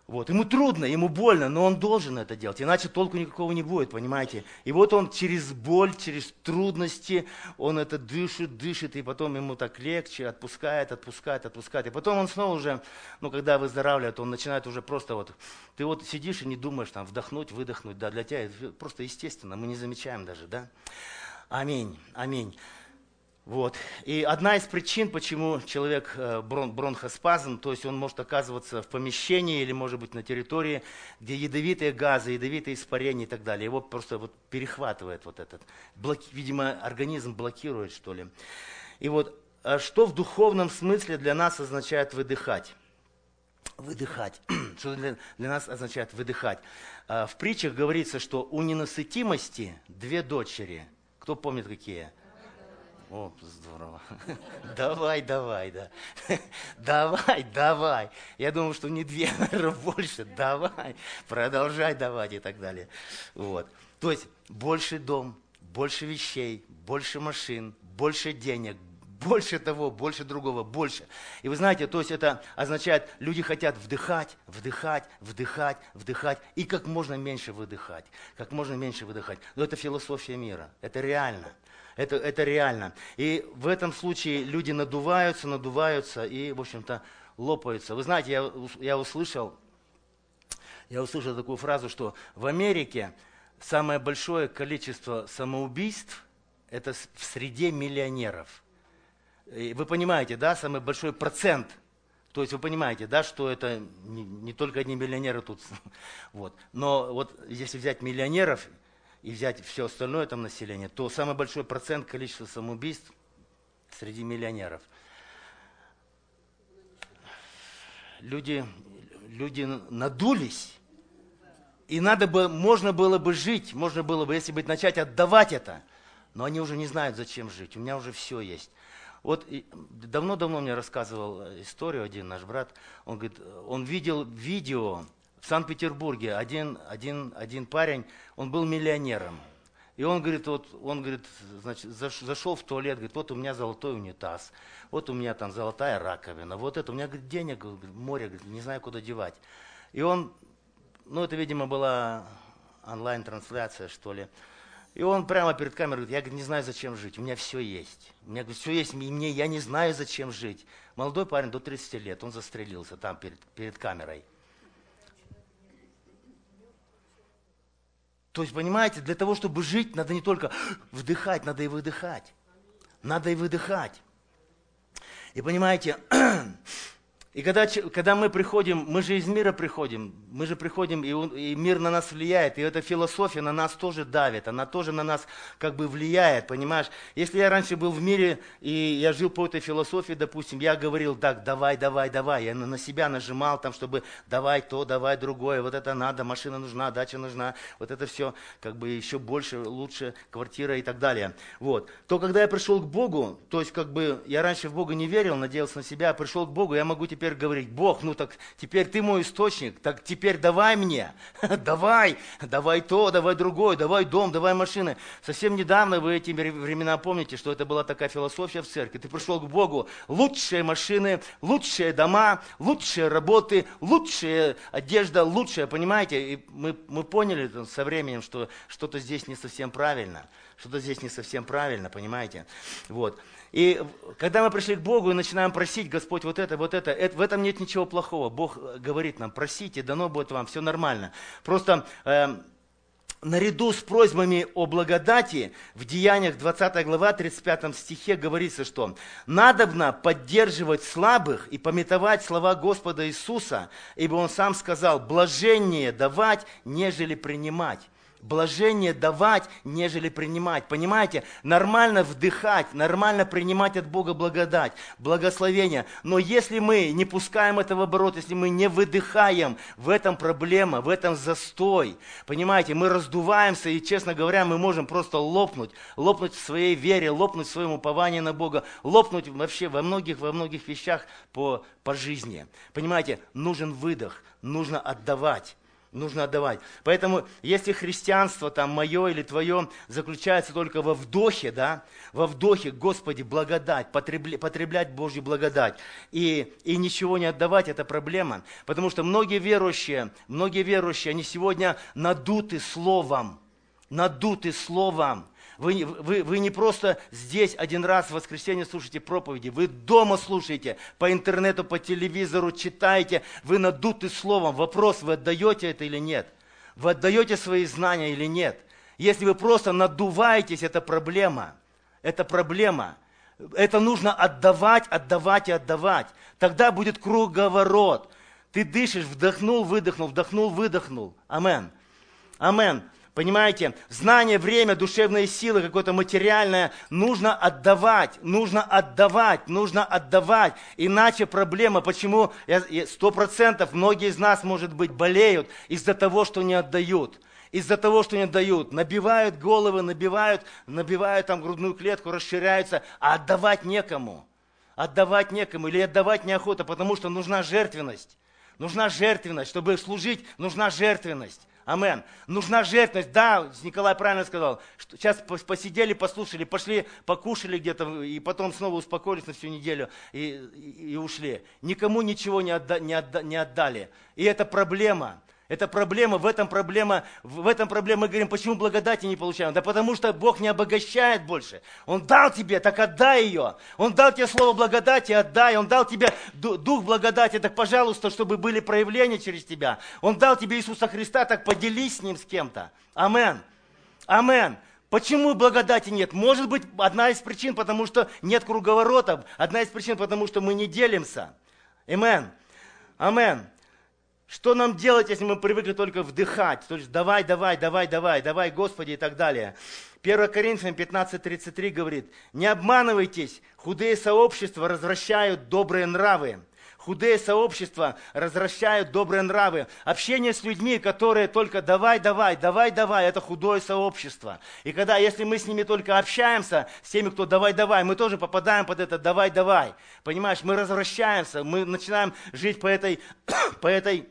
Вот. Ему трудно, ему больно, но он должен это делать, иначе толку никакого не будет, понимаете? И вот он через боль, через трудности, он это дышит, дышит, и потом ему так легче, отпускает, отпускает, отпускает. И потом он снова уже, ну, когда выздоравливает, он начинает уже просто вот, ты вот сидишь и не думаешь, там, вдохнуть, выдохнуть, да, для тебя это просто естественно, мы не замечаем даже, да? Аминь, аминь. Вот. И одна из причин, почему человек брон, бронхоспазм, то есть он может оказываться в помещении или может быть на территории, где ядовитые газы, ядовитые испарения и так далее. Его просто вот перехватывает вот этот, блоки, видимо, организм блокирует, что ли. И вот что в духовном смысле для нас означает выдыхать? Выдыхать. Что для, для нас означает выдыхать? В притчах говорится, что у ненасытимости две дочери. Кто помнит, какие? О, здорово. Давай, давай, да. Давай, давай. Я думаю, что не две, наверное, больше. Давай. Продолжай давать и так далее. Вот. То есть больше дом, больше вещей, больше машин, больше денег, больше того, больше другого, больше. И вы знаете, то есть это означает, люди хотят вдыхать, вдыхать, вдыхать, вдыхать и как можно меньше выдыхать. Как можно меньше выдыхать. Но это философия мира. Это реально. Это, это реально. И в этом случае люди надуваются, надуваются и, в общем-то, лопаются. Вы знаете, я, я, услышал, я услышал такую фразу, что в Америке самое большое количество самоубийств – это в среде миллионеров. И вы понимаете, да, самый большой процент. То есть вы понимаете, да, что это не, не только одни миллионеры тут. Вот. Но вот если взять миллионеров и взять все остальное там население, то самый большой процент количества самоубийств среди миллионеров. Люди, люди надулись, и надо бы, можно было бы жить, можно было бы, если бы начать отдавать это, но они уже не знают, зачем жить, у меня уже все есть. Вот давно-давно мне рассказывал историю один наш брат, он говорит, он видел видео, в Санкт-Петербурге один, один, один парень, он был миллионером. И он говорит, вот, он говорит, значит, зашел в туалет, говорит, вот у меня золотой унитаз, вот у меня там золотая раковина, вот это, у меня, говорит, денег, говорит, море, говорит, не знаю, куда девать. И он, ну это, видимо, была онлайн-трансляция, что ли. И он прямо перед камерой говорит, я, говорит, не знаю, зачем жить, у меня все есть. У меня, говорит, все есть, и мне, я не знаю, зачем жить. Молодой парень, до тридцати лет, он застрелился там перед, перед камерой. То есть, понимаете, для того, чтобы жить, надо не только вдыхать, надо и выдыхать. Надо и выдыхать. И понимаете, и когда, когда мы приходим, мы же из мира приходим, мы же приходим, и, он, и мир на нас влияет, и эта философия на нас тоже давит, она тоже на нас как бы влияет, понимаешь? Если я раньше был в мире, и я жил по этой философии, допустим, я говорил так, давай, давай, давай, я на себя нажимал, там, чтобы давай то, давай другое, вот это надо, машина нужна, дача нужна, вот это все как бы еще больше, лучше, квартира и так далее. Вот. То, когда я пришел к Богу, то есть как бы я раньше в Бога не верил, надеялся на себя, а пришел к Богу, я могу теперь говорить, Бог, ну так теперь ты мой источник, так теперь давай мне, давай, давай то, давай другое, давай дом, давай машины. Совсем недавно вы эти времена помните, что это была такая философия в церкви. Ты пришел к Богу, лучшие машины, лучшие дома, лучшие работы, лучшая одежда, лучшая, понимаете? И мы, мы поняли со временем, что что-то здесь не совсем правильно, что-то здесь не совсем правильно, понимаете? Вот. И когда мы пришли к Богу и начинаем просить, Господь, вот это, вот это, это, в этом нет ничего плохого. Бог говорит нам, просите, дано будет вам, все нормально. Просто э, наряду с просьбами о благодати в Деяниях двадцатой глава тридцать пятом стихе говорится, что надобно поддерживать слабых и памятовать слова Господа Иисуса, ибо Он сам сказал, блаженнее давать, нежели принимать. Блажение давать, нежели принимать. Понимаете? Нормально вдыхать, нормально принимать от Бога благодать, благословение. Но если мы не пускаем это в оборот, если мы не выдыхаем, в этом проблема, в этом застой. Понимаете? Мы раздуваемся и, честно говоря, мы можем просто лопнуть. Лопнуть в своей вере, лопнуть в своем уповании на Бога, лопнуть вообще во многих, во многих вещах по, по жизни. Понимаете? Нужен выдох, нужно отдавать. Нужно отдавать. Поэтому, если христианство там мое или твое заключается только во вдохе, да, во вдохе, Господи, благодать, потребля, потреблять Божью благодать и, и ничего не отдавать, это проблема. Потому что многие верующие, многие верующие, они сегодня надуты словом, надуты словом. Вы, вы, вы не просто здесь один раз в воскресенье слушаете проповеди, вы дома слушаете, по интернету, по телевизору читаете, вы надуты словом. Вопрос, вы отдаете это или нет? Вы отдаете свои знания или нет? Если вы просто надуваетесь, это проблема. Это проблема. Это нужно отдавать, отдавать и отдавать. Тогда будет круговорот. Ты дышишь, вдохнул, выдохнул, вдохнул, выдохнул. Амен. Амен. Понимаете, знание, время, душевные силы, какое-то материальное, нужно отдавать, нужно отдавать, нужно отдавать. Иначе проблема, почему сто процентов многие из нас, может быть, болеют из-за того, что не отдают. Из-за того, что не отдают. Набивают головы, набивают, набивают там грудную клетку, расширяются, а отдавать некому. Отдавать некому или отдавать неохота, потому что нужна жертвенность. Нужна жертвенность, чтобы служить, нужна жертвенность. Амен. Нужна жертвенность. Да, Николай правильно сказал. Что сейчас посидели, послушали, пошли, покушали где-то, и потом снова успокоились на всю неделю и, и, и ушли. Никому ничего не, отда, не, отда, не отдали. И это проблема. Это проблема, в этом проблема, в этом проблема, мы говорим, почему благодати не получаем? Да потому что Бог не обогащает больше. Он дал тебе, так отдай ее. Он дал тебе слово благодати, отдай. Он дал тебе дух благодати, так пожалуйста, чтобы были проявления через тебя. Он дал тебе Иисуса Христа, так поделись с ним с кем-то. Амен. Амен. Почему благодати нет? Может быть, одна из причин, потому что нет круговорота. Одна из причин, потому что мы не делимся. Амен. Амен. Что нам делать, если мы привыкли только вдыхать? То есть давай, давай, давай, давай, давай, Господи и так далее. первое Коринфянам пятнадцать тридцать три говорит, не обманывайтесь, худые сообщества развращают добрые нравы. Худые сообщества развращают добрые нравы. Общение с людьми, которые только давай, давай, давай, давай, это худое сообщество. И когда, если мы с ними только общаемся, с теми, кто давай, давай, мы тоже попадаем под это давай, давай. Понимаешь, мы развращаемся, мы начинаем жить по этой, по этой,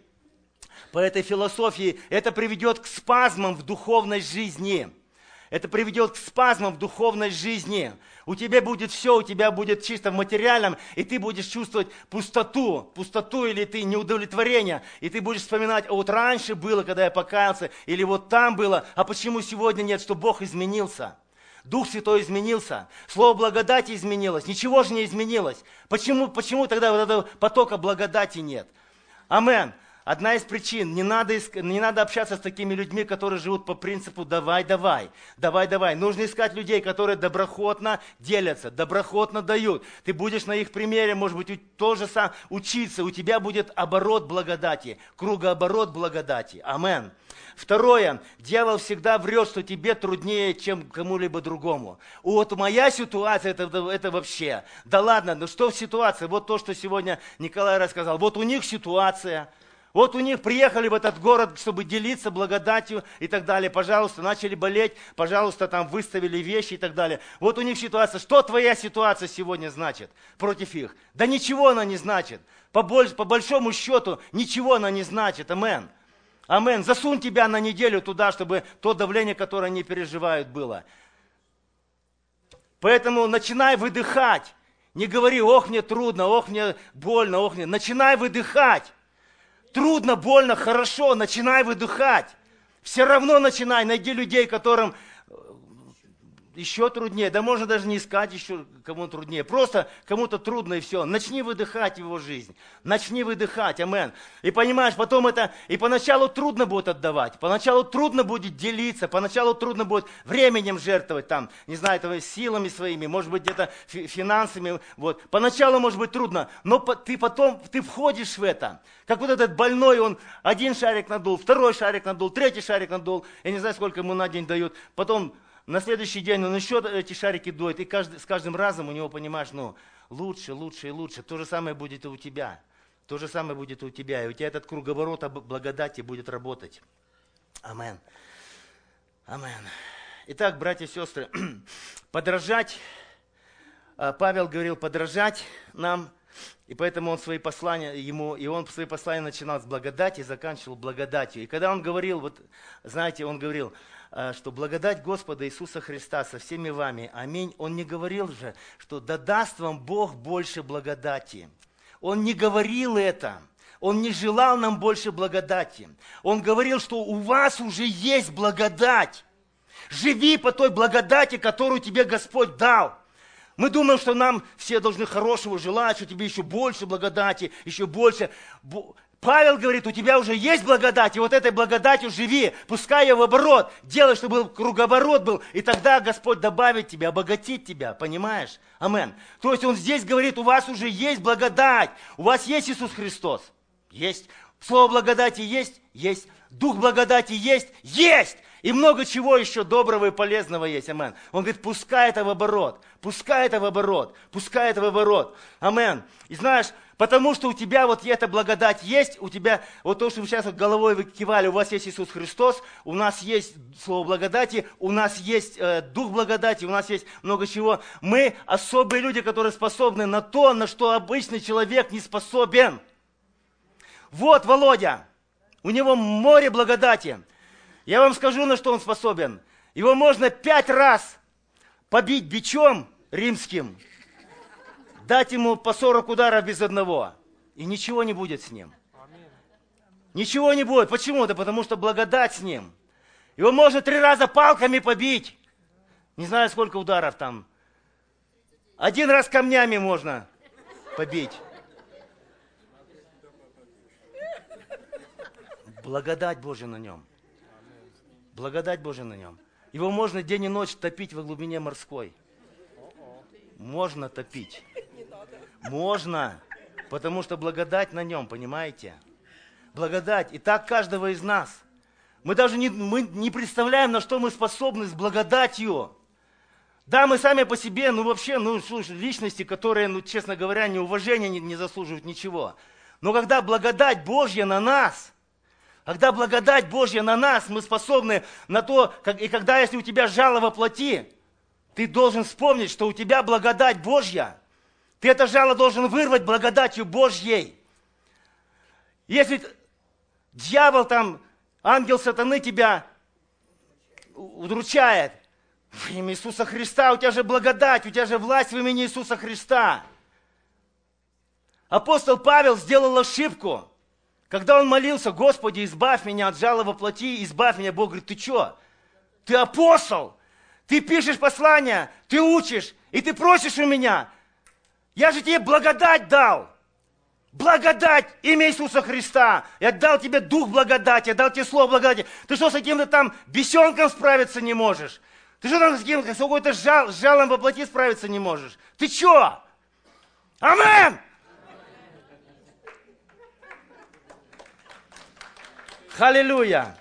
по этой философии. Это приведет к спазмам в духовной жизни. Это приведет к спазмам в духовной жизни. У тебя будет все, у тебя будет чисто в материальном, и ты будешь чувствовать пустоту, пустоту или ты неудовлетворение, и ты будешь вспоминать, а вот раньше было, когда я покаялся, или вот там было, а почему сегодня нет, что Бог изменился? Дух Святой изменился, Слово благодати изменилось, ничего же не изменилось. Почему, почему тогда вот этого потока благодати нет? Амен. Одна из причин, не надо, не надо общаться с такими людьми, которые живут по принципу «давай, давай, давай, давай». Нужно искать людей, которые доброхотно делятся, доброхотно дают. Ты будешь на их примере, может быть, тоже сам учиться, у тебя будет оборот благодати, кругооборот благодати. Амен. Второе, дьявол всегда врет, что тебе труднее, чем кому-либо другому. Вот моя ситуация, это, это вообще, да ладно, ну что в ситуации? Вот то, что сегодня Николай рассказал, вот у них ситуация. Вот у них приехали в этот город, чтобы делиться благодатью и так далее. Пожалуйста, начали болеть, пожалуйста, там выставили вещи и так далее. Вот у них ситуация. Что твоя ситуация сегодня значит против их? Да ничего она не значит. По, больш, по большому счету ничего она не значит. Амен. Амен. Засунь тебя на неделю туда, чтобы то давление, которое они переживают, было. Поэтому начинай выдыхать. Не говори, ох, мне трудно, ох, мне больно, ох, мне. Начинай выдыхать. Трудно, больно, хорошо, начинай выдыхать. Все равно начинай, найди людей, которым еще труднее. Да можно даже не искать еще кому труднее. Просто кому-то трудно и все. Начни выдыхать в его жизнь. Начни выдыхать, амен. И понимаешь, потом это, и поначалу трудно будет отдавать. Поначалу трудно будет делиться. Поначалу трудно будет временем жертвовать там, не знаю, этого, силами своими, может быть, где-то финансами. Вот. Поначалу может быть трудно, но ты потом, ты входишь в это. Как вот этот больной, он один шарик надул, второй шарик надул, третий шарик надул. Я не знаю, сколько ему на день дают. Потом на следующий день он еще эти шарики дует, и каждый, с каждым разом у него, понимаешь, ну, лучше, лучше и лучше. То же самое будет и у тебя. То же самое будет и у тебя. И у тебя этот круговорот благодати будет работать. Амен. Амен. Итак, братья и сестры, подражать, Павел говорил, подражать нам И поэтому он свои послания ему, и он свои послания начинал с благодати и заканчивал благодатью. И когда он говорил, вот, знаете, он говорил, что благодать Господа Иисуса Христа со всеми вами, аминь. Он не говорил же, что да даст вам Бог больше благодати. Он не говорил это. Он не желал нам больше благодати. Он говорил, что у вас уже есть благодать. Живи по той благодати, которую тебе Господь дал. Мы думаем, что нам все должны хорошего желать, что тебе еще больше благодати, еще больше. Павел говорит, у тебя уже есть благодать, и вот этой благодатью живи, пускай ее в оборот, делай, чтобы круговорот был, и тогда Господь добавит тебе, обогатит тебя, понимаешь? Амин. То есть он здесь говорит, у вас уже есть благодать, у вас есть Иисус Христос. Есть. Слово благодати есть? Есть. Дух благодати есть? Есть. И много чего еще доброго и полезного есть. Амин. Он говорит, пускай это в оборот. Пускай это в оборот. Пускай это в оборот. Амин. И знаешь, потому что у тебя вот эта благодать есть, у тебя, вот то, что вы сейчас вот головой вы кивали, у вас есть Иисус Христос, у нас есть слово благодати, у нас есть э, дух благодати, у нас есть много чего. Мы особые люди, которые способны на то, на что обычный человек не способен. Вот Володя, у него море благодати. Я вам скажу, на что он способен. Его можно пять раз побить бичом римским, дать ему по сорок ударов без одного, и ничего не будет с ним. Ничего не будет. Почему? Да потому что благодать с ним. Его можно три раза палками побить. Не знаю, сколько ударов там. Один раз камнями можно побить. Благодать Божья на нем. Благодать Божья на нем. Его можно день и ночь топить во глубине морской. Можно топить. Можно. Потому что благодать на нем, понимаете? Благодать. И так каждого из нас. Мы даже не, мы не представляем, на что мы способны с благодатью. Да, мы сами по себе, ну вообще, ну слушай, личности, которые, ну честно говоря, ни уважения не, не заслуживают ничего. Но когда благодать Божья на нас, когда благодать Божья на нас, мы способны на то, как, и когда, если у тебя жало во плоти, ты должен вспомнить, что у тебя благодать Божья. Ты это жало должен вырвать благодатью Божьей. Если дьявол там, ангел сатаны тебя удручает, в имя Иисуса Христа, у тебя же благодать, у тебя же власть в имени Иисуса Христа. Апостол Павел сделал ошибку. Когда он молился, Господи, избавь меня от жала во плоти, избавь меня, Бог говорит, ты что? Ты апостол, ты пишешь послания, ты учишь, и ты просишь у меня. Я же тебе благодать дал. Благодать, имя Иисуса Христа. Я дал тебе дух благодати, я дал тебе слово благодати. Ты что, с каким-то там бесенком справиться не можешь? Ты что там с каким-то, с какой-то жал, с жалом во плоти справиться не можешь? Ты что? Аминь! Аллилуйя!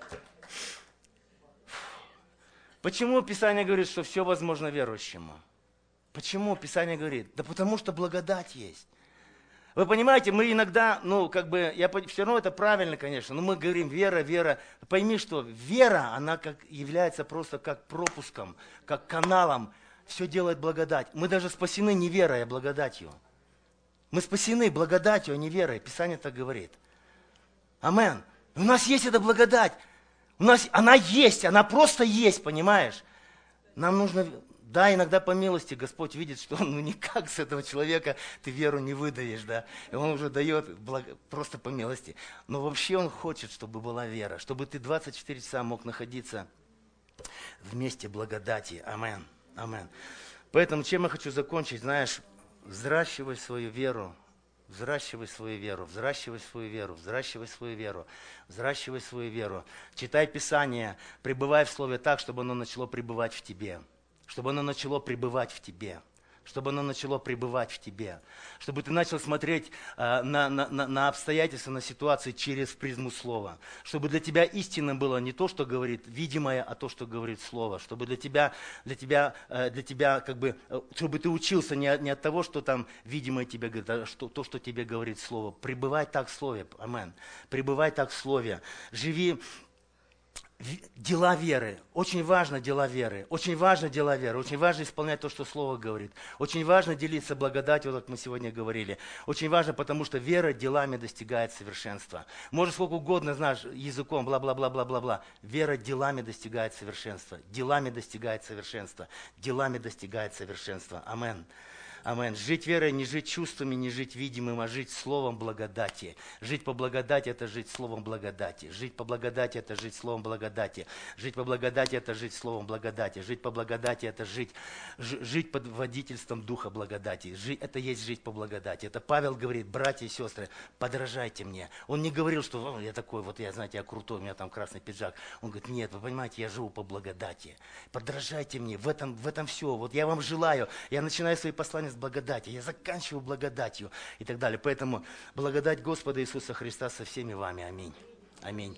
Почему Писание говорит, что все возможно верующему? Почему Писание говорит? Да потому что благодать есть. Вы понимаете, мы иногда, ну, как бы, я, все равно это правильно, конечно, но мы говорим вера, вера. Пойми, что вера, она как, является просто как пропуском, как каналом. Все делает благодать. Мы даже спасены не верой, а благодатью. Мы спасены благодатью, а не верой. Писание так говорит. Амин. У нас есть эта благодать. У нас она есть, она просто есть, понимаешь? Нам нужно, да, иногда по милости Господь видит, что ну никак с этого человека ты веру не выдаешь, да. И Он уже дает благо, просто по милости. Но вообще Он хочет, чтобы была вера, чтобы ты двадцать четыре часа мог находиться в месте благодати. Амин. Амин. Поэтому чем я хочу закончить, знаешь, взращивай свою веру. Взращивай свою веру, взращивай свою веру, взращивай свою веру, взращивай свою веру. Читай Писание, пребывай в Слове так, чтобы оно начало пребывать в тебе. Чтобы оно начало пребывать в тебе. Чтобы оно начало пребывать в тебе. Чтобы ты начал смотреть э, на, на, на обстоятельства, на ситуации через призму Слова. Чтобы для тебя истинным было не то, что говорит видимое, а то, что говорит Слово. Чтобы для тебя, для тебя, э, для тебя как бы, э, чтобы ты учился не, не от того, что там видимое тебе говорит, а что, то, что тебе говорит Слово. Пребывай так в Слове. Амин. Пребывай так в Слове. Живи Дела веры. Очень важно дела веры. Очень важно дела веры. Очень важно исполнять то, что Слово говорит. Очень важно делиться благодатью, как мы сегодня говорили. Очень важно, потому что вера делами достигает совершенства. Может сколько угодно, знаешь, языком, бла-бла-бла-бла-бла-бла. Вера делами достигает совершенства. Делами достигает совершенства. Делами достигает совершенства. Амин. Амин. Жить верой, не жить чувствами, не жить видимым, а жить словом благодати. Жить по благодати – это жить словом благодати. Жить по благодати – это жить словом благодати. Жить по благодати – это жить словом благодати. Жить по благодати – это жить, ж, жить под водительством Духа благодати. Жить, это есть жить по благодати. Это Павел говорит: братья и сестры, подражайте мне. Он не говорил, что я такой, вот я, знаете, я крутой, у меня там красный пиджак. Он говорит: нет, вы понимаете, я живу по благодати. Подражайте мне, в этом, в этом все. Вот я вам желаю. Я начинаю свои послания с благодати, я заканчиваю благодатью и так далее. Поэтому благодать Господа Иисуса Христа со всеми вами. Аминь. Аминь.